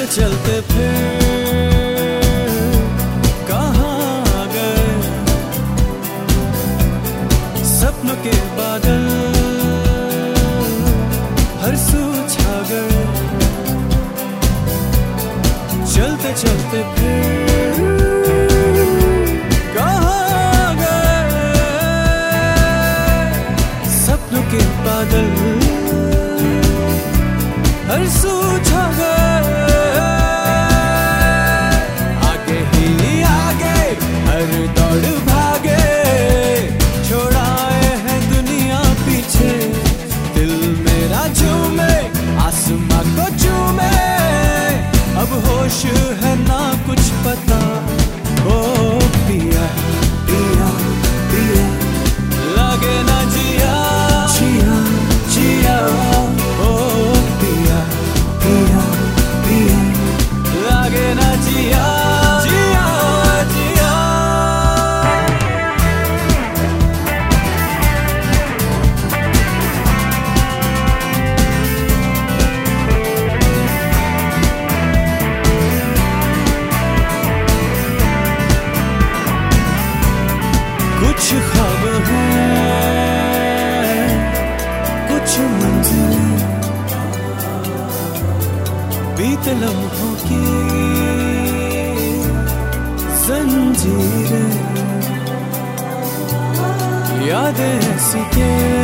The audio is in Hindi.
चलते फिर कहाँ गए सपनों के बादल हर सू छा गए। चलते चलते फिर कहाँ गए सपनों के बादल हर सू छा गए। आगे ही आगे हर दौड़ भागे छोड़ाए है दुनिया पीछे। दिल मेरा झूमे आसमां को चूमे अब होश है ना कुछ पता। ओ पिया पिया पिया लगे ना जिया जिया जिया। ओ पिया पिया पिया लगे ना जिया जिया जिया। कुछ ख्वाब हैं कुछ मंजिलें बीते लम्हों की जंजीरें यादें ऐसी के